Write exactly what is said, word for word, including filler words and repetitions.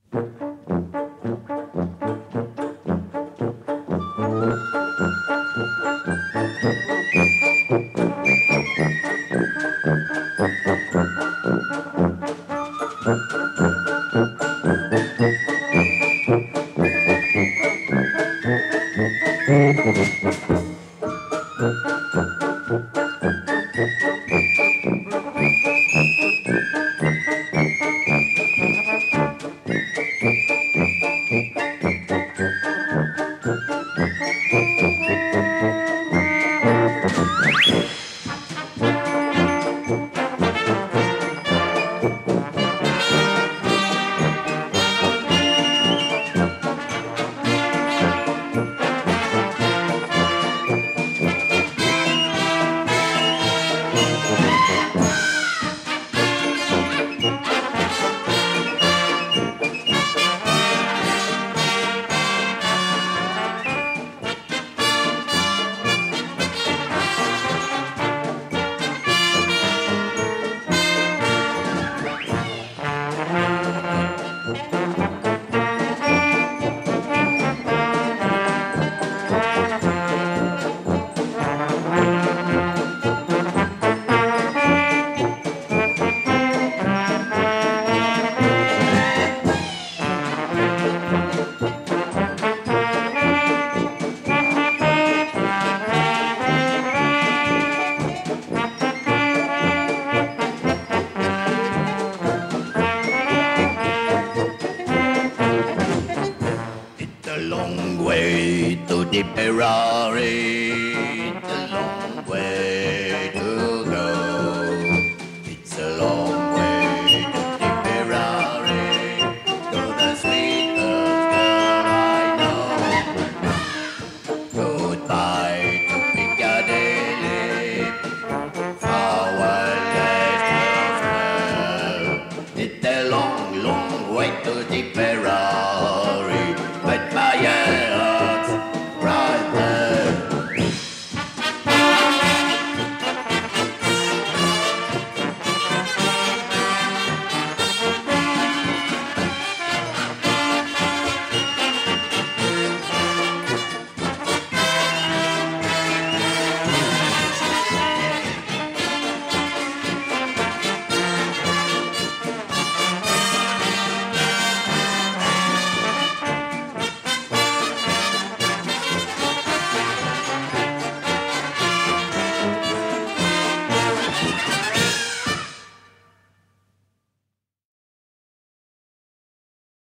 Long way to Tipperary, it's a long way to go. It's a long way to Tipperary, to the sweetest girl I know. Goodbye to Piccadilly, farewell as well. It's a long, long way to Tipperary.